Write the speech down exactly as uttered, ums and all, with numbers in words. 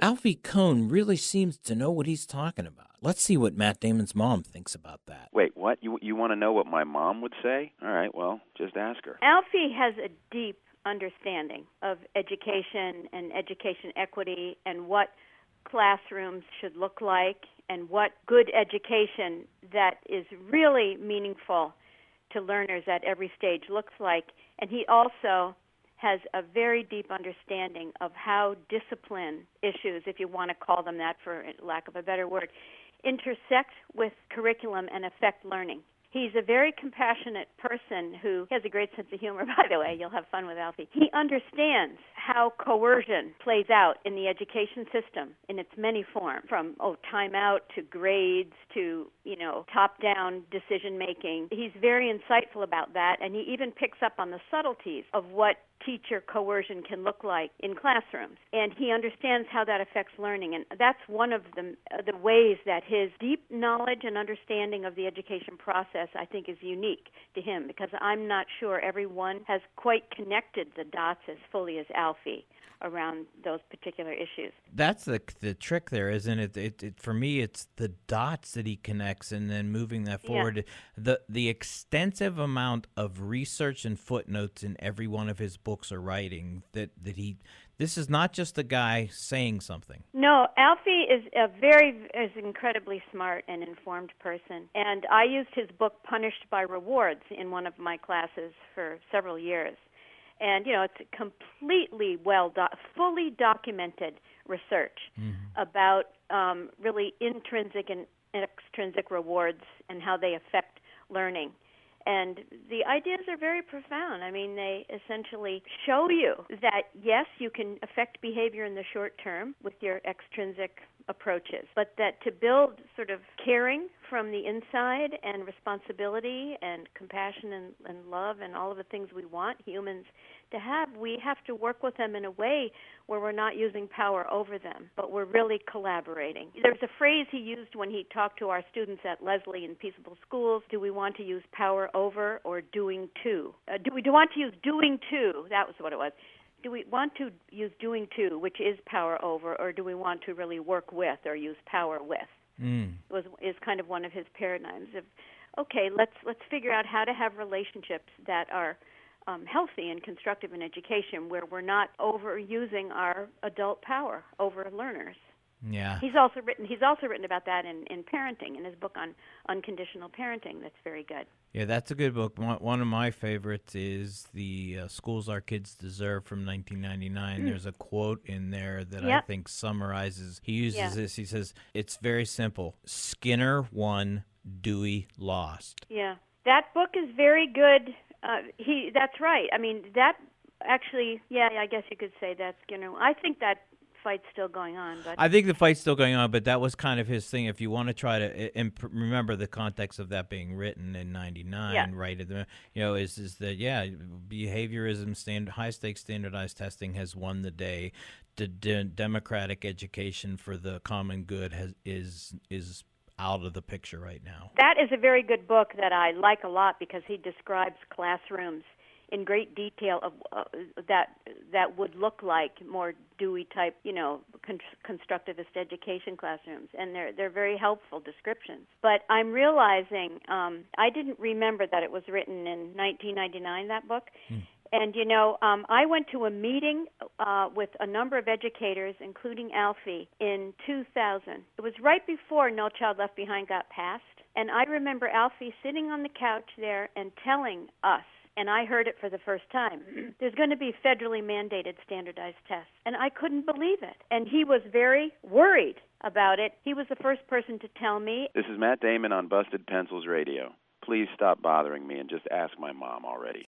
Alfie Kohn really seems to know what he's talking about. Let's see what Matt Damon's mom thinks about that. Wait, what? You you want to know what my mom would say? All right, well, just ask her. Alfie has a deep understanding of education and education equity and what classrooms should look like and what good education that is really meaningful to learners at every stage looks like. And he also has a very deep understanding of how discipline issues, if you want to call them that for lack of a better word, intersect with curriculum and affect learning. He's a very compassionate person who has a great sense of humor, by the way. You'll have fun with Alfie. He understands how coercion plays out in the education system in its many forms, from, oh, timeout to grades to, you know, top-down decision-making. He's very insightful about that, and he even picks up on the subtleties of what teacher coercion can look like in classrooms. And he understands how that affects learning. And that's one of the, uh, the ways that his deep knowledge and understanding of the education process, I think, is unique to him, because I'm not sure everyone has quite connected the dots as fully as Alfie around those particular issues. That's the the trick there, isn't it? It, it? For me, it's the dots that he connects and then moving that forward. Yeah. The the extensive amount of research and footnotes in every one of his books or writing that, that he, this is not just a guy saying something. No, Alfie is a very, is incredibly smart and informed person. And I used his book, Punished by Rewards, in one of my classes for several years. And, you know, it's completely well, do- fully documented research mm-hmm. about um, really intrinsic and extrinsic rewards and how they affect learning. And the ideas are very profound. I mean, they essentially show you that, yes, you can affect behavior in the short term with your extrinsic approaches, but that to build sort of caring from the inside and responsibility and compassion and, and love and all of the things we want humans to have, we have to work with them in a way where we're not using power over them, but we're really collaborating. There's a phrase he used when he talked to our students at Leslie in Peaceable Schools: do we want to use power over or doing to? Uh, do we do want to use doing to? That was what it was. Do we want to use doing to, which is power over, or do we want to really work with or use power with? Mm. It was is kind of one of his paradigms of, okay, let's let's figure out how to have relationships that are um, healthy and constructive in education, where we're not overusing our adult power over learners. Yeah. He's also written he's also written about that in, in parenting, in his book on unconditional parenting. That's very good. Yeah, that's a good book. One, one of my favorites is the uh, Schools Our Kids Deserve from nineteen ninety-nine. Mm. There's a quote in there that yep. I think summarizes. He uses yeah. this. He says, it's very simple. Skinner won, Dewey lost. Yeah, that book is very good. Uh, he That's right. I mean, that actually, yeah, I guess you could say that's Skinner. I think that fight's still going on. But I think the fight's still going on, but that was kind of his thing. If you want to try to and remember the context of that being written in ninety-nine, yeah. right? At the, you know, is is that yeah, behaviorism, standard, high stakes standardized testing has won the day. The de- democratic education for the common good has is is out of the picture right now. That is a very good book that I like a lot, because he describes classrooms in great detail of uh, that that would look like more Dewey type, you know, con- constructivist education classrooms, and they're they're very helpful descriptions. But I'm realizing um, I didn't remember that it was written in nineteen ninety-nine, that book. Hmm. And, you know, um, I went to a meeting uh, with a number of educators, including Alfie, in two thousand. It was right before No Child Left Behind got passed. And I remember Alfie sitting on the couch there and telling us, and I heard it for the first time, there's going to be federally mandated standardized tests. And I couldn't believe it. And he was very worried about it. He was the first person to tell me. This is Matt Damon on Busted Pencils Radio. Please stop bothering me and just ask my mom already.